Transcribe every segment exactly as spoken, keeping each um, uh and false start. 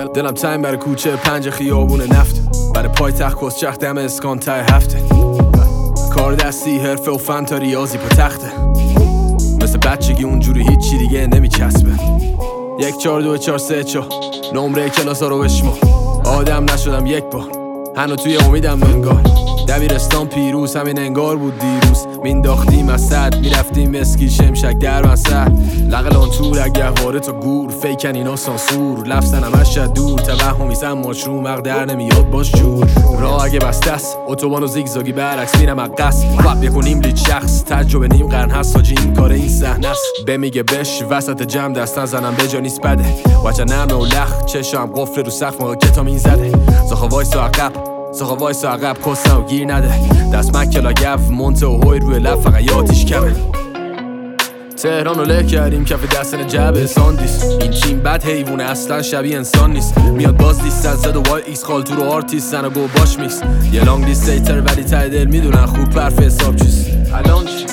دلم تایم برای کوچه پنج خیابون نفت، برای پایتخت کسچخت دم اسکان ته هفته، کار دستی حرفه و فن تا ریاضی پا تخته، مثل بچگی اونجوری هیچی دیگه نمیچسبه. یک چار دو چار سه چار نمره کلاس ها رو بشما، آدم نشدم یک بار هنو توی امیدم انگار، دبیرستان پیروز همین انگار بود دیروز، مینداختیم از صد میرفتیم مسکی شمشک در مسد، لقلان تور اگه واره تا گور فیکن اینا سانسور، لفظن همش دور توهمیزم ماچرو مق در نمیاد باش جور، راه اگه بسته است اتوبان و زیگزاگی برعکس میرم اقص، وب یکونیم لید شخص تجربه نیم قرن هست حاجی این کار این صحنه است، بمیگه بش وسط جمع دست نزنم به جا نیست بده، وجه نمه و لخ چشم قفل رو سقف موقع کتامین زده، زاخا وایسا عقب ساقا وایسا عقب کسنه و گیر نده، دست مکلا گف مونته و هوی روی لب فقط یادیش کمه. تهران رو له کردیم کف دستن جبه ساندیس، این چین بد حیوونه اصلا شبیه انسان نیست، میاد باز لیست از زد و وای ایکس خالتور و آرتیستن و گو باش میکس، یه لانگ لیست ایتر ولی ته دل میدونن خوب پرف حساب چیست. الان چی؟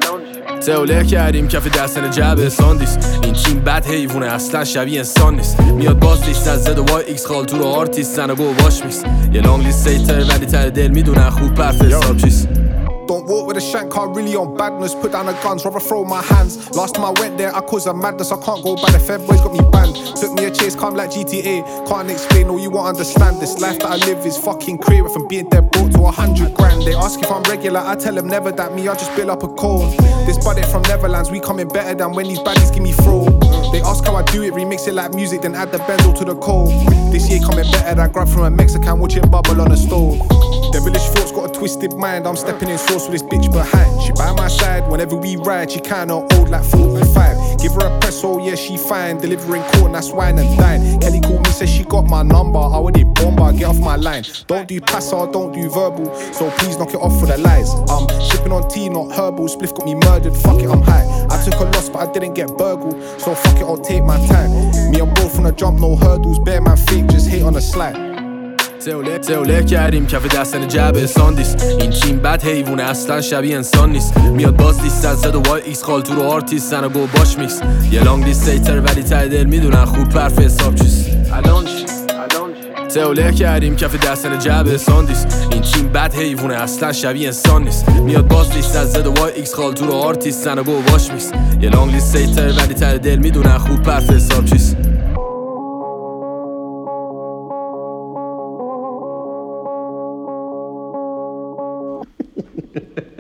تهوله کردیم کف دستن جبه ساندیس، این چین بد حیوونه اصلا شبیه انسان نیست، میاد باز لیست از زد و وای ایکس خالتور و آرتیستن و گو باش میکس، یه لانگ لیست ایتر ولی ته دل میدونن خوب پرف حساب چیست. Don't walk with a shank, can't really on badness. Put down the guns, rather throw my hands. Last time I went there, I caused a madness. I can't go back, the Fed boys got me banned. Took me a chase, come like G T A. Can't explain, or you won't understand. This life that I live is fucking crazy. From being dead broke to a hundred grand. They ask if I'm regular, I tell them never that me, I just build up a cone. This buddy from Netherlands, we coming better than when these baddies give me throw. They ask how I do it, remix it like music, then add the benzo to the cold. This year coming better than grab from a Mexican, watching bubble on the stove. Devilish thoughts got a twisted mind, I'm stepping in sauce with this bitch behind. She by my side whenever we ride, she kinda old like forty-five. Give her a press, oh yeah she fine, delivering corn, that's wine and dine. Kelly called me, says she got my number, I want it bomber, get off my line. Don't do passer, don't do verbal, so please knock it off for the lies. I'm sipping on tea, not herbal, spliff got me murdered, fuck it I'm high. I took a loss but I didn't get burgled, so fuck it I'll take my time. Me and bro from the jump, no hurdles, bare man fake, just hate on the slide. تهوله کردیم کف دستن جبه ساندیس، این چین بد حیوونه اصلا شبیه انسان نیست، میاد باز لیست از زد و وای ایکس خالتور و آرتیستن و گو باش میکس، یه لانگ لیست ایتر ولی ته دل میدونن خوب پرف حساب چیست. الان چی؟ تهوله کردیم کف دستن جبه ساندیس، این چین بد حیوونه اصلا شبیه انسان نیست، میاد باز لیست از زد و وای ایکس خالتور و آرتیستن و گو باش میکس، یه لانگ لیست ایتر ولی ته دل میدونن خوب پرف حساب چیست. Ha ha ha.